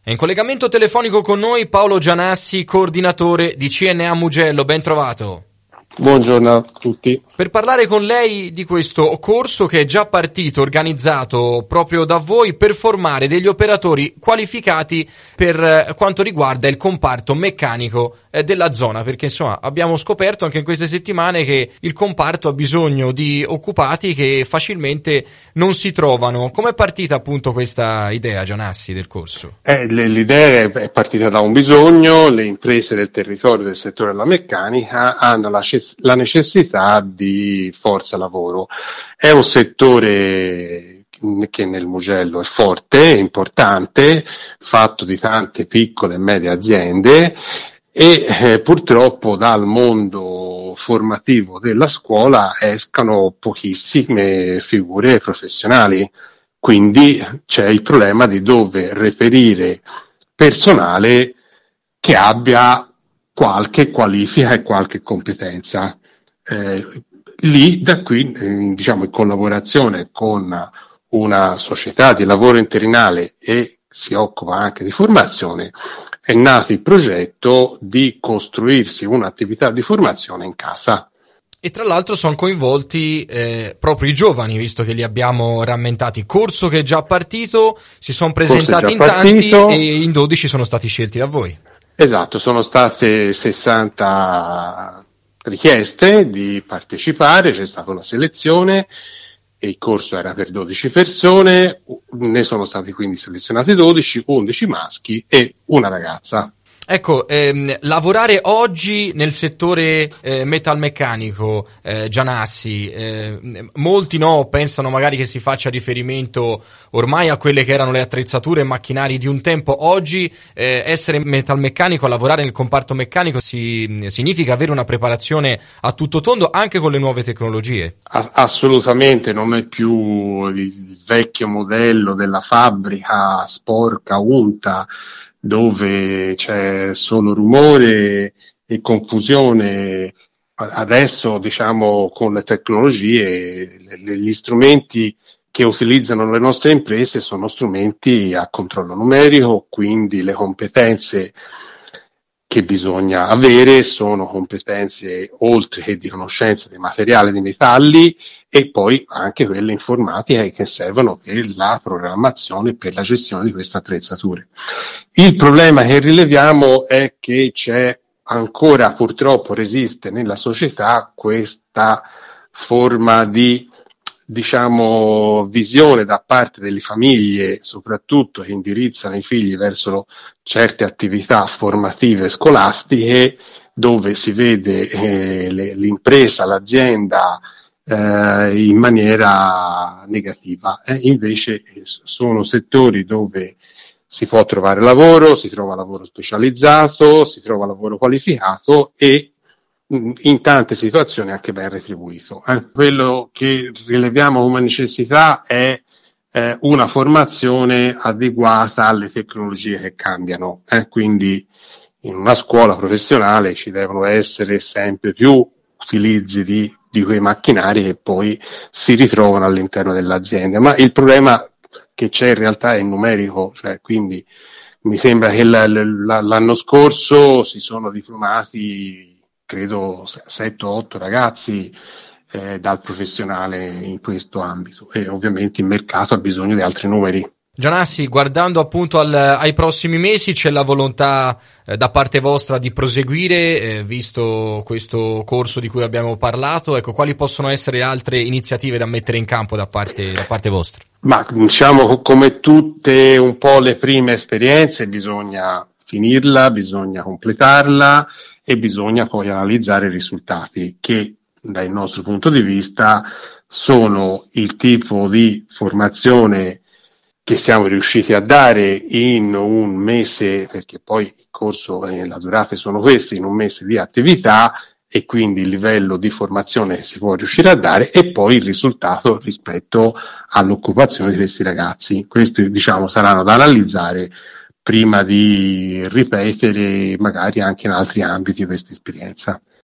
È in collegamento telefonico con noi Paolo Gianassi, coordinatore di CNA Mugello. Ben trovato. Buongiorno a tutti. Per parlare con lei di questo corso che è già partito, organizzato proprio da voi per formare degli operatori qualificati per quanto riguarda il comparto meccanico della zona, perché insomma abbiamo scoperto anche in queste settimane che il comparto ha bisogno di occupati che facilmente non si trovano. Com'è partita appunto questa idea, Gianassi, del corso? L'idea è partita da un bisogno. Le imprese del territorio del settore della meccanica hanno la necessità di forza lavoro. È un settore che nel Mugello è forte, importante, fatto di tante piccole e medie aziende e purtroppo dal mondo formativo della scuola escano pochissime figure professionali. Quindi c'è il problema di dover reperire personale che abbia qualche qualifica e qualche competenza. Da qui, diciamo, in collaborazione con una società di lavoro interinale e si occupa anche di formazione, è nato il progetto di costruirsi un'attività di formazione in casa. E tra l'altro sono coinvolti proprio i giovani, visto che li abbiamo rammentati. Corso che è già partito, si sono presentati in tanti e in 12 sono stati scelti da voi. Esatto, sono state 60 richieste di partecipare, c'è stata una selezione e il corso era per 12 persone, ne sono stati quindi selezionati 12, 11 maschi e una ragazza. Ecco, lavorare oggi nel settore metalmeccanico, Gianassi, molti pensano magari che si faccia riferimento ormai a quelle che erano le attrezzature e macchinari di un tempo. Oggi essere metalmeccanico, lavorare nel comparto meccanico significa avere una preparazione a tutto tondo anche con le nuove tecnologie. Assolutamente, non è più il vecchio modello della fabbrica sporca, unta, dove c'è solo rumore e confusione. Adesso, diciamo, con le tecnologie, gli strumenti che utilizzano le nostre imprese sono strumenti a controllo numerico, quindi le competenze che bisogna avere sono competenze oltre che di conoscenza di materiale, di metalli, e poi anche quelle informatiche che servono per la programmazione e per la gestione di queste attrezzature. Il problema che rileviamo è che c'è ancora, purtroppo resiste nella società questa forma di, diciamo, visione da parte delle famiglie, soprattutto che indirizzano i figli verso certe attività formative scolastiche, dove si vede l'impresa, l'azienda in maniera negativa. Invece sono settori dove si può trovare lavoro, si trova lavoro specializzato, si trova lavoro qualificato e in tante situazioni anche ben retribuito. Quello che rileviamo come necessità è una formazione adeguata alle tecnologie che cambiano. Quindi in una scuola professionale ci devono essere sempre più utilizzi di quei macchinari che poi si ritrovano all'interno dell'azienda. Ma il problema che c'è in realtà è numerico, cioè quindi mi sembra che l'anno scorso si sono diplomati credo 7-8 ragazzi dal professionale in questo ambito e ovviamente il mercato ha bisogno di altri numeri. Gianassi, guardando appunto ai prossimi mesi, c'è la volontà da parte vostra di proseguire, visto questo corso di cui abbiamo parlato, ecco, quali possono essere altre iniziative da mettere in campo da parte vostra? Ma diciamo, come tutte un po' le prime esperienze, bisogna finirla, bisogna completarla e bisogna poi analizzare i risultati che dal nostro punto di vista sono il tipo di formazione che siamo riusciti a dare in un mese, perché poi il corso e la durata sono questi, in un mese di attività, e quindi il livello di formazione che si può riuscire a dare e poi il risultato rispetto all'occupazione di questi ragazzi. Questi, diciamo, saranno da analizzare prima di ripetere magari anche in altri ambiti questa esperienza.